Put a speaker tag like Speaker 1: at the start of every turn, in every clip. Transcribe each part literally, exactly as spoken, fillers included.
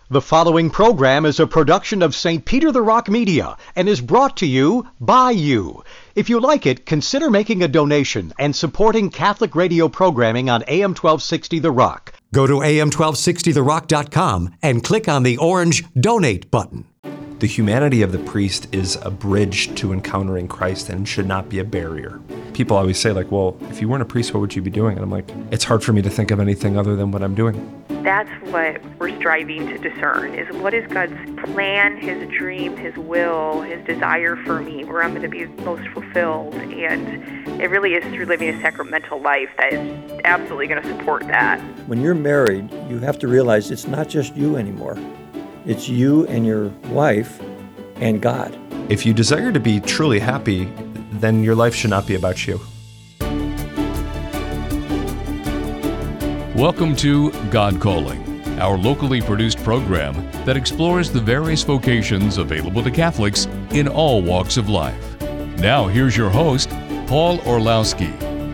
Speaker 1: The following program is a production of Saint Peter the Rock Media and is brought to you by you. If you like it, consider making a donation and supporting Catholic radio programming on A M twelve sixty The Rock. Go to A M twelve sixty the rock dot com and click on the orange Donate button.
Speaker 2: The humanity of the priest is a bridge to encountering Christ and should not be a barrier. People always say, like, well, if you weren't a priest, what would you be doing? And I'm like, it's hard for me to think of anything other than what I'm doing.
Speaker 3: That's what we're striving to discern, is what is God's plan, his dream, his will, his desire for me, where I'm going to be most fulfilled. And it really is through living a sacramental life that is absolutely going to support that.
Speaker 4: When you're married, you have to realize it's not just you anymore. It's you and your wife and God.
Speaker 2: If you desire to be truly happy, then your life should not be about you.
Speaker 5: Welcome to God Calling, our locally produced program that explores the various vocations available to Catholics in all walks of life. Now here's your host, Paul Orlowski.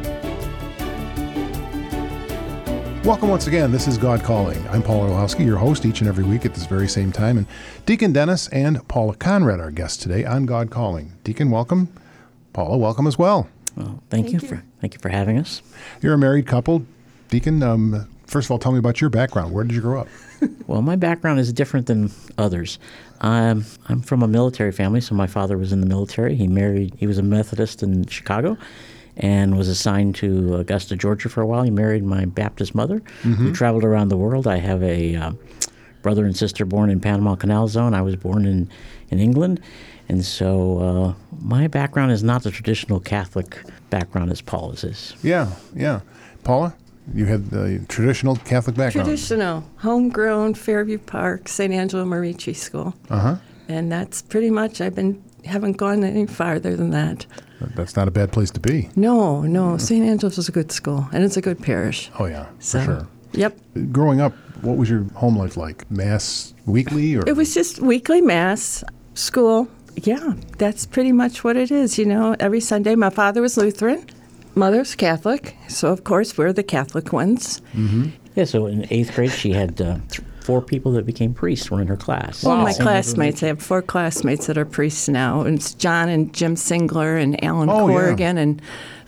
Speaker 6: Welcome once again. This is God Calling. I'm Paul Orlowski, your host each and every week at this very same time. And Deacon Dennis and Paula Conrad, our guests today on God Calling. Deacon, welcome. Paula, welcome as well.
Speaker 7: Well, thank, thank you, you for thank you for having us.
Speaker 6: You're a married couple. Deacon, um, first of all, tell me about your background. Where did you grow up?
Speaker 7: Well, my background is different than others. Um, I'm from a military family, so my father was in the military. He married, he was a Methodist in Chicago and was assigned to Augusta, Georgia for a while. He married my Baptist mother, mm-hmm. who traveled around the world. I have a uh, brother and sister born in Panama Canal Zone. I was born in, in England. And so uh, my background is not the traditional Catholic background as Paula's is.
Speaker 6: Yeah, yeah. Paula, you had the traditional Catholic background.
Speaker 8: Traditional, homegrown, Fairview Park, Saint Angelo Merici School.
Speaker 6: Uh-huh.
Speaker 8: And that's pretty much, I've been, haven't gone any farther than that.
Speaker 6: That's not a bad place to be.
Speaker 8: No, no. Saint Angelo's is a good school, and it's a good parish.
Speaker 6: Oh, yeah,
Speaker 8: so,
Speaker 6: for sure.
Speaker 8: Yep.
Speaker 6: Growing up, what was your home life like? Mass weekly? Or?
Speaker 8: It was just weekly mass, school. Yeah, that's pretty much what it is, you know. Every Sunday, my father was Lutheran, mother's Catholic, so of course we're the Catholic ones.
Speaker 6: Mm-hmm.
Speaker 7: Yeah, so in eighth grade she had uh, th- four people that became priests were in her class.
Speaker 8: Well,
Speaker 7: wow.
Speaker 8: my classmates, I have four classmates that are priests now, and it's John and Jim Singler and Alan
Speaker 6: oh,
Speaker 8: Corrigan
Speaker 6: yeah.
Speaker 8: and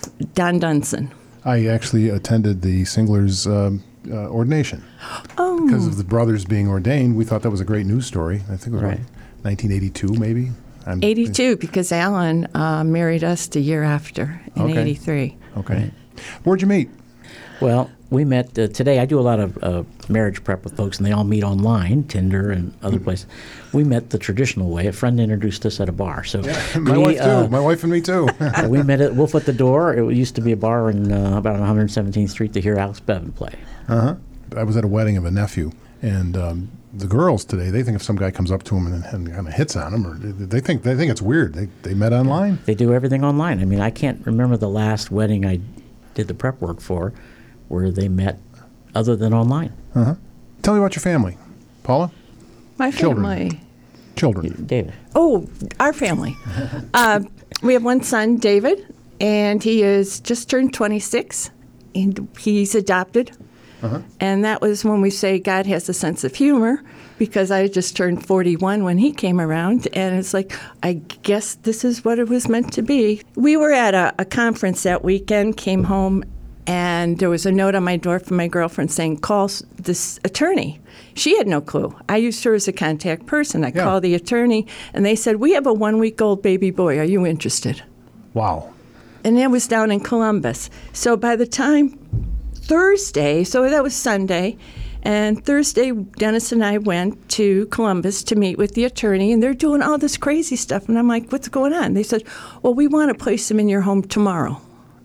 Speaker 8: Don Dunson.
Speaker 6: I actually attended the Singlers' um, uh, ordination.
Speaker 8: Oh.
Speaker 6: Because of the brothers being ordained, we thought that was a great news story. I think it was
Speaker 7: right.
Speaker 6: nineteen eighty-two, maybe. I'm,
Speaker 8: eighty-two, because Alan uh, married us the year after, in
Speaker 6: okay.
Speaker 8: eighty-three.
Speaker 6: Okay.
Speaker 7: Right.
Speaker 6: Where'd you meet?
Speaker 7: Well, we met uh, today. I do a lot of uh, marriage prep with folks, and they all meet online, Tinder and other mm-hmm. places. We met the traditional way. A friend introduced us at a bar. So
Speaker 6: yeah, my
Speaker 7: we,
Speaker 6: wife too.
Speaker 7: Uh,
Speaker 6: my wife and me too.
Speaker 7: We met at Wolf at the Door. It used to be a bar in uh, about on one hundred seventeenth Street to hear Alex Bevan play.
Speaker 6: Uh-huh. I was at a wedding of a nephew, and um, the girls today, they think if some guy comes up to them and, and kind of hits on them, or they think they think it's weird. They they met online.
Speaker 7: They do everything online. I mean, I can't remember the last wedding I did the prep work for where they met other than online.
Speaker 6: Uh-huh. Tell me about your family, Paula.
Speaker 8: My
Speaker 6: Children.
Speaker 8: family.
Speaker 6: Children.
Speaker 7: David.
Speaker 8: Oh, our family. uh, we have one son, David, and he is just turned twenty-six, and he's adopted.
Speaker 6: Uh-huh.
Speaker 8: And that was when we say God has a sense of humor, because I just turned forty-one when he came around, and it's like, I guess this is what it was meant to be. We were at a, a conference that weekend, came home, and there was a note on my door from my girlfriend saying, call this attorney. She had no clue. I used her as a contact person. I
Speaker 6: yeah.
Speaker 8: called the attorney, and they said, we have a one-week-old baby boy. Are you interested?
Speaker 6: Wow.
Speaker 8: And it was down in Columbus. So by the time Thursday, so that was Sunday, and Thursday, Dennis and I went to Columbus to meet with the attorney, and they're doing all this crazy stuff. And I'm like, what's going on? They said, well, we want to place him in your home tomorrow.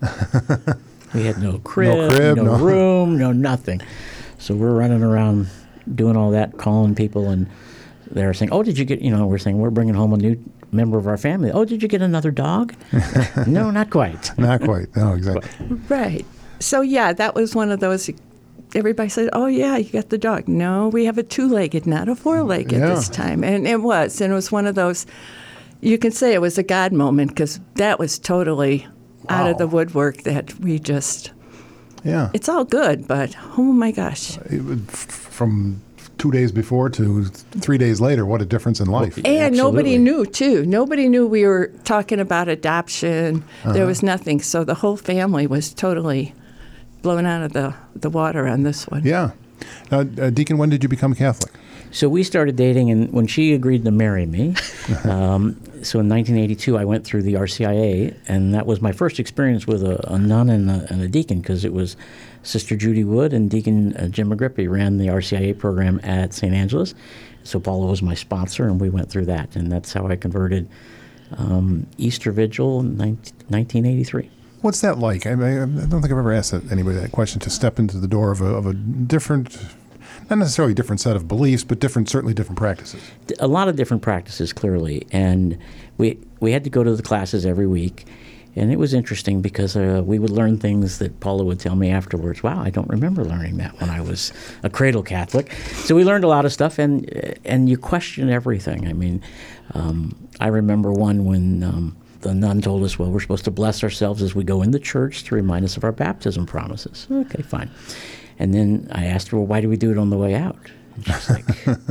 Speaker 7: We had no crib,
Speaker 6: no, crib,
Speaker 7: no,
Speaker 6: no
Speaker 7: room, no nothing. So we're running around doing all that, calling people, and they're saying, oh, did you get, you know, we're saying we're bringing home a new member of our family. Oh, did you get another dog? No, not quite.
Speaker 6: Not quite. No, exactly.
Speaker 8: Right. So, yeah, that was one of those, everybody said, oh, yeah, you got the dog. No, we have a two-legged, not a four-legged
Speaker 6: yeah.
Speaker 8: this time. And it was. And it was one of those, you can say it was a God moment, because that was totally wow. out of the woodwork that we just,
Speaker 6: yeah.
Speaker 8: it's all good, but oh, my gosh.
Speaker 6: It would, from two days before to three days later, what a difference in life.
Speaker 8: And
Speaker 7: Absolutely.
Speaker 8: nobody knew, too. Nobody knew we were talking about adoption.
Speaker 6: Uh-huh.
Speaker 8: There was nothing. So the whole family was totally blown out of the, the water on this one.
Speaker 6: Yeah. Now, uh, Deacon, when did you become Catholic?
Speaker 7: So we started dating, and when she agreed to marry me, um, so in nineteen eighty-two, I went through the R C I A, and that was my first experience with a, a nun and a, and a deacon, because it was Sister Judy Wood and Deacon uh, Jim McGrippy ran the R C I A program at Saint Angeles. So Paula was my sponsor, and we went through that, and that's how I converted um, Easter Vigil in nineteen eighty-three.
Speaker 6: What's that like? I, I, I don't think I've ever asked anybody that question, to step into the door of a, of a different, not necessarily different set of beliefs, but different, certainly different practices.
Speaker 7: A lot of different practices, clearly, and we we had to go to the classes every week, and it was interesting because uh, we would learn things that Paula would tell me afterwards. Wow, I don't remember learning that when I was a cradle Catholic. So we learned a lot of stuff, and and you question everything. I mean, um, I remember one when um, the nun told us, well, we're supposed to bless ourselves as we go in the church to remind us of our baptism promises. Okay, fine. And then I asked her, well, why do we do it on the way out? And she's like,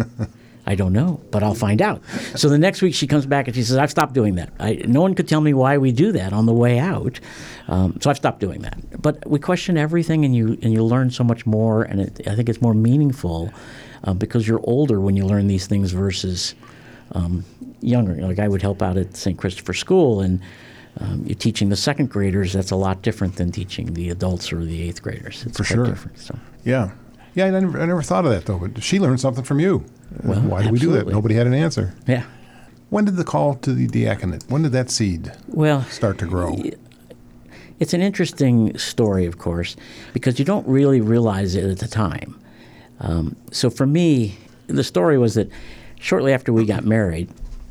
Speaker 7: I don't know, but I'll find out. So the next week she comes back and she says, I've stopped doing that. I, no one could tell me why we do that on the way out. Um, so I've stopped doing that. But we question everything, and you and you learn so much more, and it, I think it's more meaningful uh, because you're older when you learn these things versus um, younger. Like I would help out at Saint Christopher School, and Um, you're teaching the second graders. That's a lot different than teaching the adults or the eighth graders. It's
Speaker 6: For
Speaker 7: quite
Speaker 6: sure.
Speaker 7: different. So.
Speaker 6: Yeah. Yeah, I never, I never thought of that, though. But she learned something from you.
Speaker 7: Well,
Speaker 6: Why did we do that?
Speaker 7: absolutely.
Speaker 6: Nobody had an answer.
Speaker 7: Yeah.
Speaker 6: When did the call to the diaconate, when did that seed
Speaker 7: Well,
Speaker 6: start to grow?
Speaker 7: it's an interesting story, of course, because you don't really realize it at the time. Um, so for me, the story was that shortly after we got married,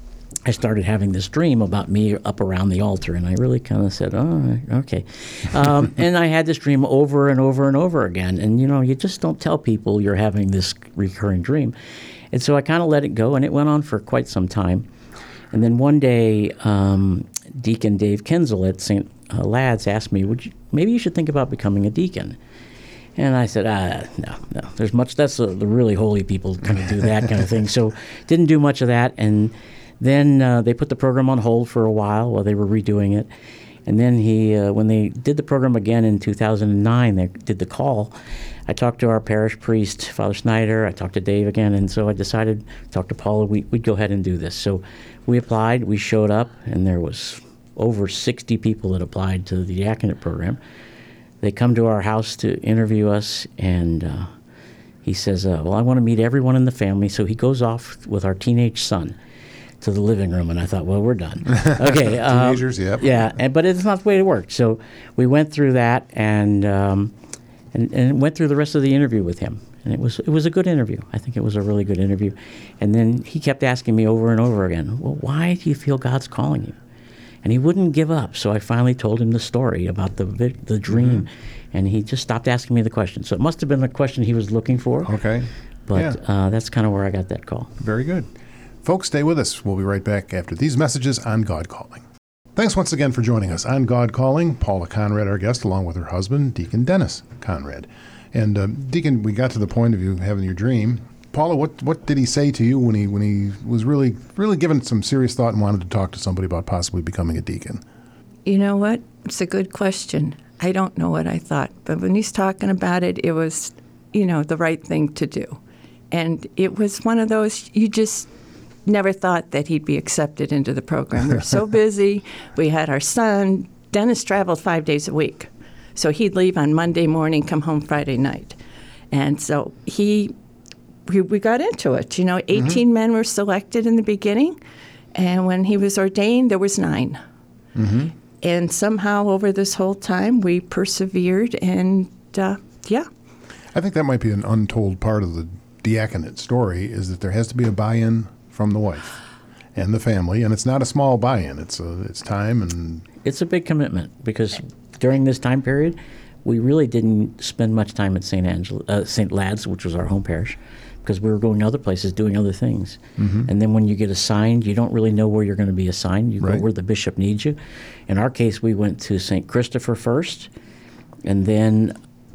Speaker 7: I started having this dream about me up around the altar, and I really kind of said, oh, okay. Um, and I had this dream over and over and over again. And, you know, you just don't tell people you're having this recurring dream. And so I kind of let it go, and it went on for quite some time. And then one day, um, Deacon Dave Kinzel at Saint Uh, Lads asked me, "Would you, maybe you should think about becoming a deacon?" And I said, ah, no, no. There's much, that's uh, the really holy people kind of do that kind of thing. So didn't do much of that. And then uh, they put the program on hold for a while while they were redoing it. And then he, uh, when they did the program again in two thousand nine, they did the call. I talked to our parish priest, Father Snyder. I talked to Dave again. And so I decided, talk to Paula, we, we'd go ahead and do this. So we applied, we showed up, and there was over sixty people that applied to the diaconate program. They come to our house to interview us, and uh, he says, uh, well, I want to meet everyone in the family. So he goes off with our teenage son to the living room, and I thought, well, we're done. Okay. um,
Speaker 6: Teenagers, yep.
Speaker 7: Yeah, and, but it's not the way it worked. So we went through that, and, um, and and went through the rest of the interview with him. And it was it was a good interview. I think it was a really good interview. And then he kept asking me over and over again, well, why do you feel God's calling you? And he wouldn't give up. So I finally told him the story about the the dream, mm-hmm. and he just stopped asking me the question. So it must have been the question he was looking for.
Speaker 6: Okay.
Speaker 7: But
Speaker 6: Yeah.
Speaker 7: uh, that's kind of where I got that call.
Speaker 6: Very good. Folks, stay with us. We'll be right back after these messages on God Calling. Thanks once again for joining us on God Calling. Paula Conrad, our guest, along with her husband, Deacon Dennis Conrad. And uh, Deacon, we got to the point of you having your dream. Paula, what what did he say to you when he when he was really really giving some serious thought and wanted to talk to somebody about possibly becoming a deacon?
Speaker 8: You know what? It's a good question. I don't know what I thought, but when he's talking about it, it was, you know, the right thing to do. And it was one of those, you just never thought that he'd be accepted into the program. We were so busy. We had our son. Dennis traveled five days a week. So he'd leave on Monday morning, come home Friday night. And so he, we, we got into it. You know, eighteen mm-hmm. men were selected in the beginning. And when he was ordained, there was nine. Mm-hmm. And somehow over this whole time, we persevered. And, uh, yeah.
Speaker 6: I think that might be an untold part of the diaconate story, is that there has to be a buy-in from the wife and the family, and it's not a small buy-in. It's a, it's time, and
Speaker 7: it's a big commitment, because during this time period, we really didn't spend much time at Saint Angela, uh, Saint Lads, which was our home parish, because we were going other places, doing other things. Mm-hmm. And then when you get assigned, you don't really know where you're going to be assigned. You
Speaker 6: right.
Speaker 7: go where the bishop needs you. In our case, we went to Saint Christopher first, and then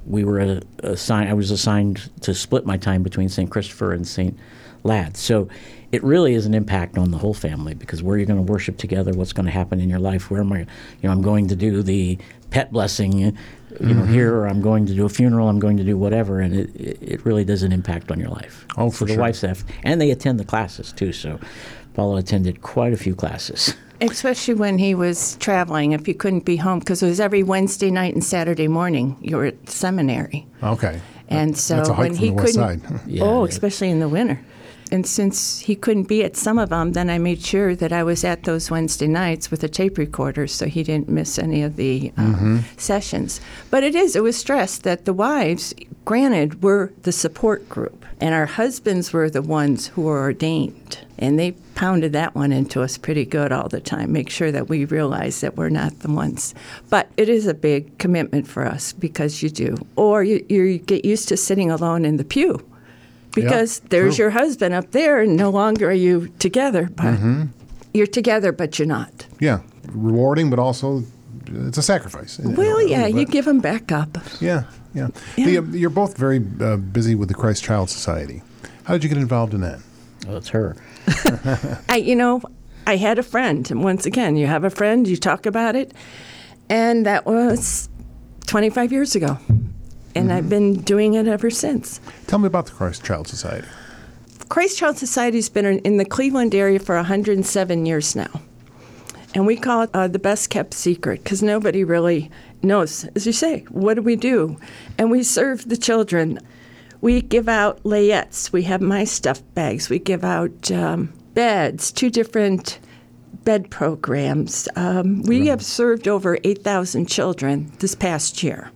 Speaker 7: we were assigned. I was assigned to split my time between Saint Christopher and Saint Lads. So it really is an impact on the whole family, because where you're going to worship together, what's going to happen in your life, where am I, you know, I'm going to do the pet blessing, you know, mm-hmm. here, or I'm going to do a funeral, I'm going to do whatever, and it, it really does an impact on your life.
Speaker 6: Oh,
Speaker 7: for
Speaker 6: for
Speaker 7: the
Speaker 6: sure.
Speaker 7: wife's staff, and they attend the classes too. So Paulo attended quite a few classes.
Speaker 8: Especially when he was traveling, if you couldn't be home, because it was every Wednesday night and Saturday morning you were at seminary.
Speaker 6: Okay.
Speaker 8: And so
Speaker 6: That's a hike
Speaker 8: when
Speaker 6: from
Speaker 8: he
Speaker 6: the west
Speaker 8: couldn't,
Speaker 6: side.
Speaker 7: Yeah,
Speaker 8: oh,
Speaker 7: yeah.
Speaker 8: especially in the winter. And since he couldn't be at some of them, then I made sure that I was at those Wednesday nights with a tape recorder, so he didn't miss any of the um,
Speaker 6: Mm-hmm.
Speaker 8: sessions. But it is, it was stressed that the wives, granted, were the support group, and our husbands were the ones who were ordained. And they pounded that one into us pretty good all the time, make sure that we realize that we're not the ones. But it is a big commitment for us, because you do. Or you, you get used to sitting alone in the pew. Because
Speaker 6: Yeah,
Speaker 8: there's
Speaker 6: true.
Speaker 8: your husband up there, and no longer are you together, but
Speaker 6: Mm-hmm.
Speaker 8: you're together, but you're not.
Speaker 6: Yeah. Rewarding, but also it's a sacrifice.
Speaker 8: Well, yeah,
Speaker 6: But-
Speaker 8: you give them back up.
Speaker 6: Yeah, yeah.
Speaker 8: Yeah.
Speaker 6: The, uh, you're both very uh, busy with the Christ Child Society. How did you get involved in that?
Speaker 7: Well, it's her.
Speaker 8: I, you know, I had a friend, and once again, you have a friend, you talk about it, and that was twenty-five years ago, and I've been doing it ever since.
Speaker 6: Tell me about the Christ Child Society.
Speaker 8: Christ Child Society's been in the Cleveland area for one hundred seven years now. And we call it uh, the best kept secret, because nobody really knows. As you say, what do we do? And we serve the children. We give out layettes. We have My Stuff bags. We give out um, beds, two different bed programs. Um, we have served over eight thousand children this past year.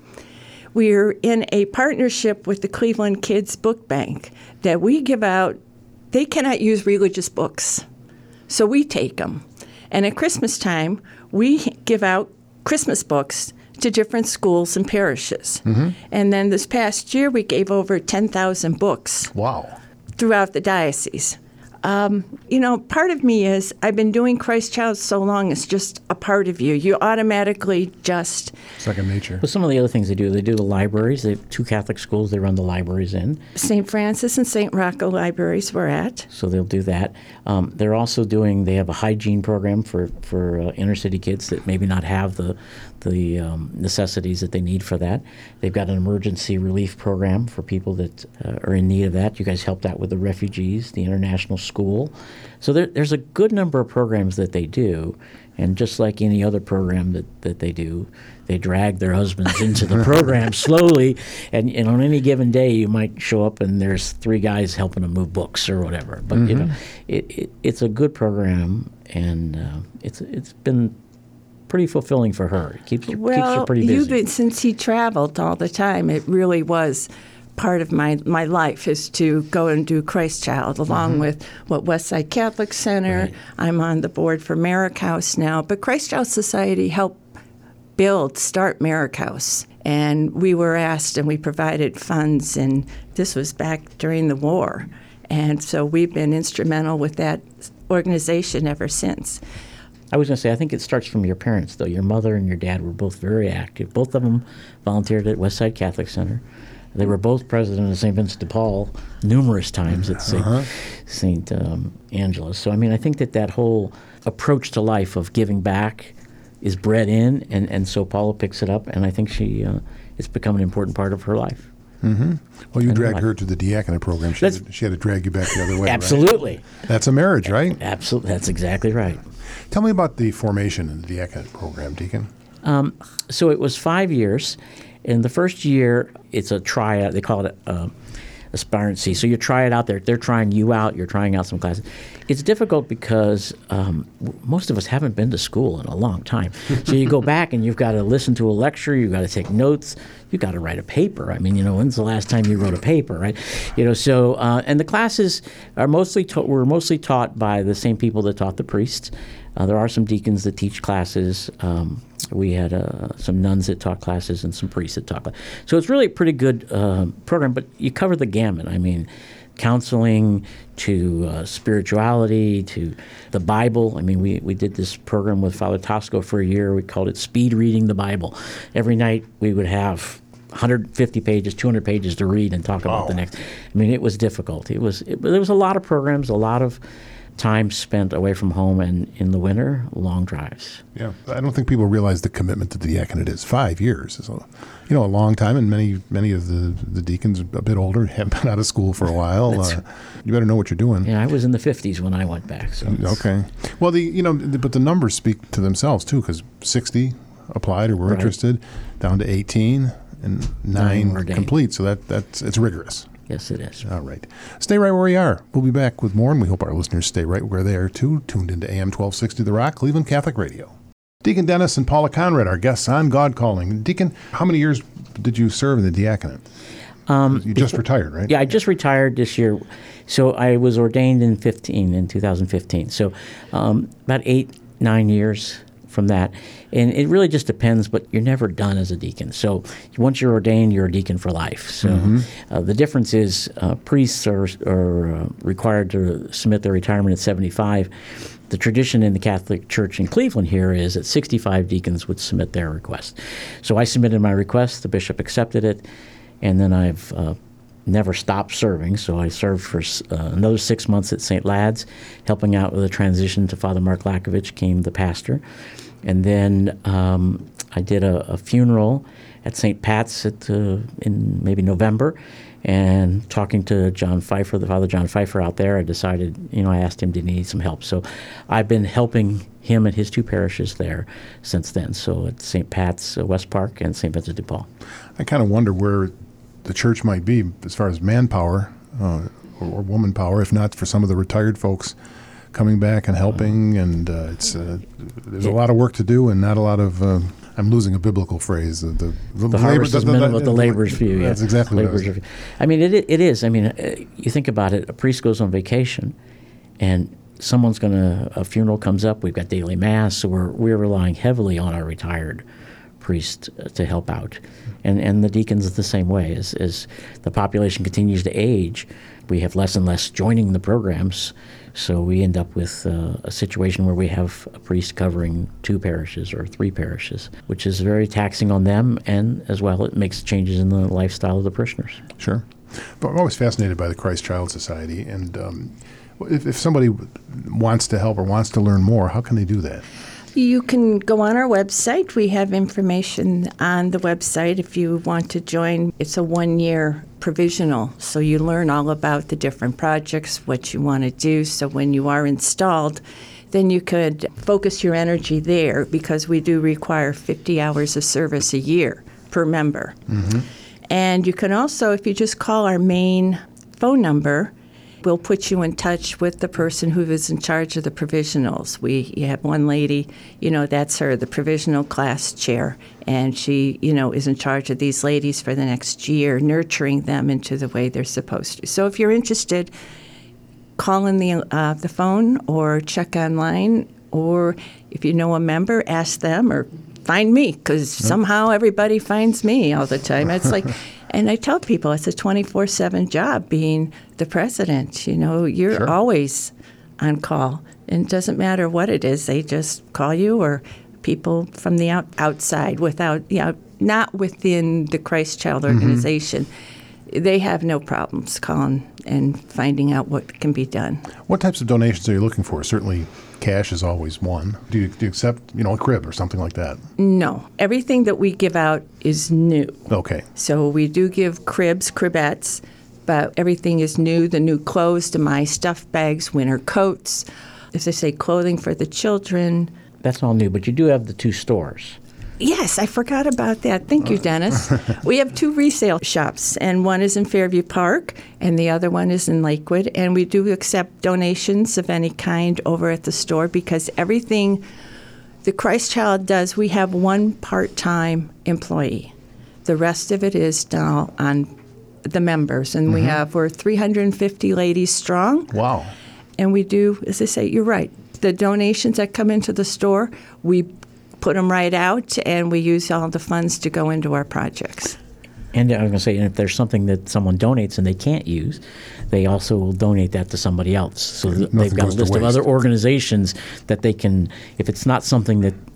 Speaker 8: We're in a partnership with the Cleveland Kids Book Bank that we give out. They cannot use religious books, so we take them. And at Christmas time, we give out Christmas books to different schools and parishes. Mm-hmm. And then this past year, we gave over ten thousand books
Speaker 6: Wow.
Speaker 8: throughout the diocese. Um, you know, part of me is I've been doing Christ Child so long, it's just a part of you. You automatically just...
Speaker 6: Second nature.
Speaker 7: Well, some of the other things they do, they do the libraries. They have two Catholic schools they run the libraries in.
Speaker 8: Saint Francis and Saint Rocco libraries we're at.
Speaker 7: So they'll do that. Um, they're also doing, they have a hygiene program for, for uh, inner city kids that maybe not have the the um, necessities that they need for that. They've got an emergency relief program for people that uh, are in need of that. You guys helped out with the refugees, the international school. So there, there's a good number of programs that they do. And just like any other program that, that they do, they drag their husbands into the program slowly. And, and on any given day, you might show up and there's three guys helping them move books or whatever. But
Speaker 6: Mm-hmm.
Speaker 7: you know, it, it, it's a good program, and uh, it's it's been pretty fulfilling for her. It keeps, keeps
Speaker 8: Well,
Speaker 7: her pretty
Speaker 8: you've
Speaker 7: busy.
Speaker 8: been, since he traveled all the time, it really was part of my, my life is to go and do Christ Child, along
Speaker 7: Mm-hmm.
Speaker 8: with what Westside Catholic Center.
Speaker 7: Right.
Speaker 8: I'm on the board for Merrick House now. But Christ Child Society helped build, start Merrick House. And we were asked, and we provided funds, and this was back during the war. And so we've been instrumental with that organization ever since.
Speaker 7: I was going to say, I think it starts from your parents, though. Your mother and your dad were both very active. Both of them volunteered at Westside Catholic Center. They were both president of Saint Vincent de Paul numerous times at Saint
Speaker 6: Uh-huh.
Speaker 7: Saint Um, Angela's. So, I mean, I think that that whole approach to life of giving back is bred in, and, and so Paula picks it up, and I think she uh, it's become an important part of her life.
Speaker 6: Mm-hmm. Well, you
Speaker 7: I know
Speaker 6: dragged
Speaker 7: I-
Speaker 6: her to the diaconate program. She had,
Speaker 7: That's-
Speaker 6: to, she had to drag you back the other way.
Speaker 7: Absolutely.
Speaker 6: Right? That's a marriage, right?
Speaker 7: Absolutely. That's exactly right.
Speaker 6: Tell me about the formation in the diaconate program, Deacon.
Speaker 7: Um, so it was five years. In the first year, it's a tryout. They call it a, uh, aspirancy. So you try it out there. They're trying you out. You're trying out some classes. It's difficult because um, w- most of us haven't been to school in a long time. So you go back and you've got to listen to a lecture. You've got to take notes. You've got to write a paper. I mean, you know, when's the last time you wrote a paper, right? You know, so uh, and the classes are mostly ta- were mostly taught by the same people that taught the priests. Uh, there are some deacons that teach classes. Um, we had uh, some nuns that taught classes and some priests that taught classes. So it's really a pretty good uh, program, but you cover the gamut. I mean, counseling to uh, spirituality to the Bible. I mean, we, we did this program with Father Tosco for a year. We called it Speed Reading the Bible. Every night we would have one hundred fifty pages, two hundred pages to read and talk about
Speaker 6: Wow.
Speaker 7: the next. I mean, it was difficult. It was it, there was a lot of programs, a lot of time spent away from home, and in the winter, long drives.
Speaker 6: Yeah, I don't think people realize the commitment to the diaconate is. Five years is a, you know, a long time, and many many of the, the deacons a bit older have been out of school for a while. uh, you better know what you're doing.
Speaker 7: Yeah, I was in the fifties when I went back. So it's-
Speaker 6: Okay. Well, the you know, the, but the numbers speak to themselves too, because sixty applied or were
Speaker 7: Right.
Speaker 6: interested, down to eighteen, and nine,
Speaker 7: Nine ordained.
Speaker 6: complete. So that that's it's rigorous.
Speaker 7: Yes, it is.
Speaker 6: All right. Stay right where you are. We'll be back with more, and we hope our listeners stay right where they are, too, tuned into A M twelve sixty The Rock, Cleveland Catholic Radio. Deacon Dennis and Paula Conrad, our guests on God Calling. Deacon, how many years did you serve in the diaconate?
Speaker 7: Um,
Speaker 6: you just retired, right?
Speaker 7: Yeah, I just retired this year. So I was ordained in fifteen, in two thousand fifteen. So um, about eight, nine years from that. And it really just depends, but you're never done as a deacon. So once you're ordained, you're a deacon for life. So
Speaker 6: Mm-hmm.
Speaker 7: uh, the difference is uh, priests are, are uh, required to submit their retirement at seventy-five. The tradition in the Catholic Church in Cleveland here is that sixty-five deacons would submit their request. So I submitted my request, the bishop accepted it, and then I've uh, never stopped serving. So I served for uh, another six months at Saint Lad's, helping out with the transition to Father Mark Lakovich, came the pastor. And then um, I did a, a funeral at Saint Pat's at, uh, in maybe November. And talking to John Pfeiffer, the Father John Pfeiffer out there, I decided, you know, I asked him, did he need some help? So I've been helping him at his two parishes there since then. So at Saint Pat's, uh, West Park, and Saint Vincent de Paul.
Speaker 6: I kind of wonder where the church might be as far as manpower uh, or, or woman power, if not for some of the retired folks coming back and helping. And uh, it's uh, there's a lot of work to do and not a lot of. Uh, I'm losing a biblical phrase. The, the, the,
Speaker 7: The harvest is minimal, but the labor's few.
Speaker 6: That's
Speaker 7: yeah.
Speaker 6: exactly what I
Speaker 7: labor's
Speaker 6: was.
Speaker 7: few. I mean, it it is. I mean, uh, you think about it. A priest goes on vacation, and someone's going to. A funeral comes up. We've got daily mass, so we're we're relying heavily on our retired priest uh, to help out, and and the deacons the same way. As as the population continues to age, we have less and less joining the programs. So we end up with uh, a situation where we have a priest covering two parishes or three parishes, which is very taxing on them, and as well it makes changes in the lifestyle of the parishioners.
Speaker 6: Sure. But I'm always fascinated by the Christ Child Society, and um, if, if somebody wants to help or wants to learn more, how can they do that?
Speaker 8: You can go on our website. We have information on the website if you want to join. It's a one-year provisional, so you learn all about the different projects, what you want to do. So when you are installed, then you could focus your energy there, because we do require fifty hours of service a year per member. Mm-hmm. And you can also, if you just call our main phone number, we'll put you in touch with the person who is in charge of the provisionals. We you have one lady, you know, that's her, the provisional class chair, and she, you know, is in charge of these ladies for the next year, nurturing them into the way they're supposed to. So if you're interested, call in the uh, the phone or check online, or if you know a member, ask them or find me, because yep. somehow everybody finds me all the time. It's like... And I tell people it's a twenty-four seven job being the president. You know, you're
Speaker 6: sure.
Speaker 8: always on call. And it doesn't matter what it is. They just call you, or people from the out, outside without, you know, not within the Christ Child organization. Mm-hmm. They have no problems calling and finding out what can be done.
Speaker 6: What types of donations are you looking for? Certainly cash is always one. Do you, do you accept, you know, a crib or something like that?
Speaker 8: No. Everything that we give out is new.
Speaker 6: Okay.
Speaker 8: So we do give cribs, cribettes, but everything is new. The new clothes, to my stuff bags, winter coats, as I say, clothing for the children.
Speaker 7: That's all new, but you do have the two stores.
Speaker 8: Yes, I forgot about that. Thank you, Dennis. We have two resale shops, and one is in Fairview Park, and the other one is in Lakewood. And we do accept donations of any kind over at the store, because everything the Christ Child does, we have one part-time employee. The rest of it is done on the members, and mm-hmm. we have, we're three hundred fifty ladies strong.
Speaker 6: Wow.
Speaker 8: And we do, as I say, you're right. The donations that come into the store, we put them right out, and we use all the funds to go into our projects.
Speaker 7: And I was going to say, and if there's something that someone donates and they can't use, they also will donate that to somebody else. So th- they've got a list of other organizations that they can, if it's not something that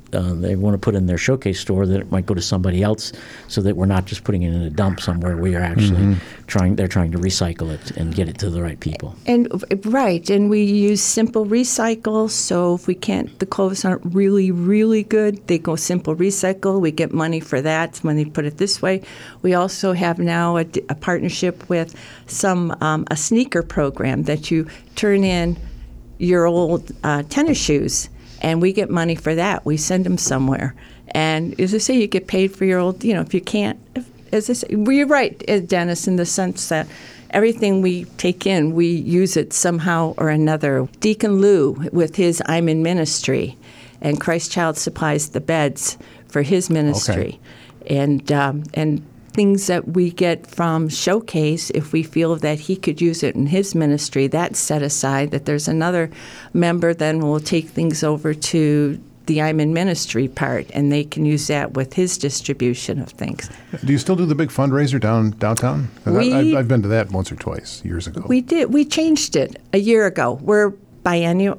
Speaker 7: uh, they want to put in their showcase store, that it might go to somebody else, so that we're not just putting it in a dump somewhere. We are actually mm-hmm. trying. They're trying to recycle it and get it to the right people.
Speaker 8: And right, and we use simple recycle. So if we can't, the clothes aren't really, really good, they go simple recycle. We get money for that when they put it this way. We also have now a, a partnership with some um, a sneaker program that you turn in your old uh, tennis shoes, and we get money for that. We send them somewhere. And as I say, you get paid for your old, you know, if you can't, if, as I say, well, you're right, Dennis, in the sense that everything we take in, we use it somehow or another. Deacon Lou, with his I'm in Ministry, and Christ Child supplies the beds for his ministry. Okay. And um, and things that we get from Showcase, if we feel that he could use it in his ministry, that's set aside, that there's another member then will take things over to the I'm in Ministry part, and they can use that with his distribution of things.
Speaker 6: Do you still do the big fundraiser down downtown?
Speaker 8: We,
Speaker 6: I, I've, I've been to that once or twice years ago.
Speaker 8: We did. We changed it a year ago. We're biennial,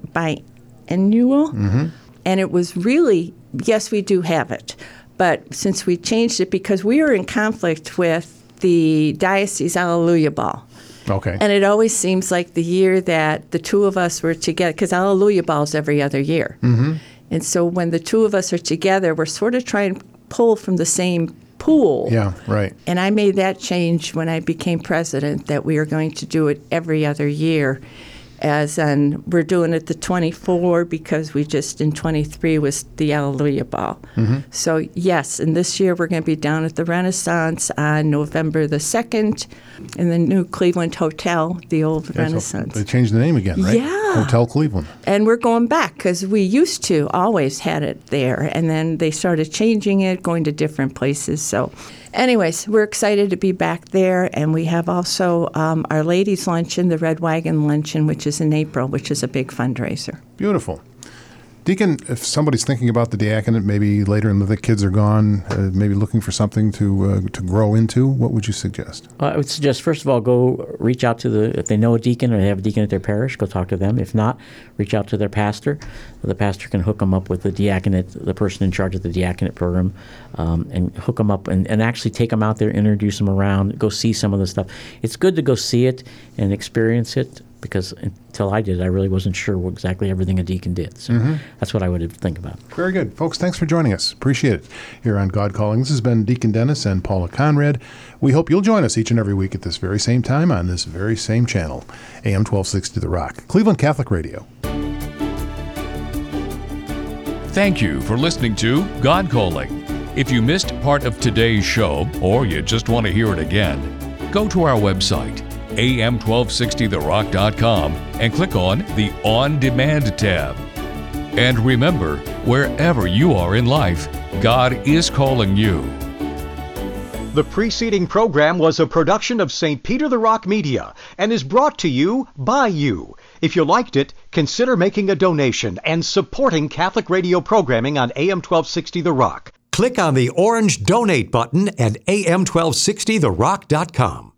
Speaker 8: biennial mm-hmm. and it was really, yes, we do have it. But since we changed it, because we were in conflict with the Diocese Alleluia Ball.
Speaker 6: Okay.
Speaker 8: And it always seems like the year that the two of us were together, because Alleluia Ball's every other year. Mm-hmm. And so when the two of us are together, we're sort of trying to pull from the same pool.
Speaker 6: Yeah, right.
Speaker 8: And I made that change when I became president, that we are going to do it every other year. As in, we're doing it the twenty-four because we just, in twenty-three was the Alleluia Ball. Mm-hmm. So, yes, and this year we're going to be down at the Renaissance on November the second in the new Cleveland Hotel, the old yeah, Renaissance.
Speaker 6: So they changed the name again, right?
Speaker 8: Yeah.
Speaker 6: Hotel Cleveland.
Speaker 8: And we're going back because we used to always had it there, and then they started changing it, going to different places. So, anyways, we're excited to be back there, and we have also um, our ladies' luncheon, the Red Wagon Luncheon, which is in April, which is a big fundraiser.
Speaker 6: Beautiful. Deacon, if somebody's thinking about the diaconate, maybe later and the kids are gone, uh, maybe looking for something to uh, to grow into, what would you suggest?
Speaker 7: Uh, I would suggest, first of all, go reach out to the, if they know a deacon or they have a deacon at their parish, go talk to them. If not, reach out to their pastor. The pastor can hook them up with the diaconate, the person in charge of the diaconate program, um, and hook them up and, and actually take them out there, introduce them around, go see some of the stuff. It's good to go see it and experience it, because until I did, I really wasn't sure what exactly everything a deacon did. So mm-hmm. that's what I would think about.
Speaker 6: Very good. Folks, thanks for joining us. Appreciate it. Here on God Calling, this has been Deacon Dennis and Paula Conrad. We hope you'll join us each and every week at this very same time on this very same channel, A M twelve sixty The Rock, Cleveland Catholic Radio.
Speaker 5: Thank you for listening to God Calling. If you missed part of today's show, or you just want to hear it again, go to our website, A M twelve sixty the rock dot com, and click on the On Demand tab. And remember, wherever you are in life, God is calling you.
Speaker 1: The preceding program was a production of Saint Peter the Rock Media and is brought to you by you. If you liked it, consider making a donation and supporting Catholic radio programming on A M twelve sixty The Rock. Click on the orange Donate button at A M twelve sixty the rock dot com.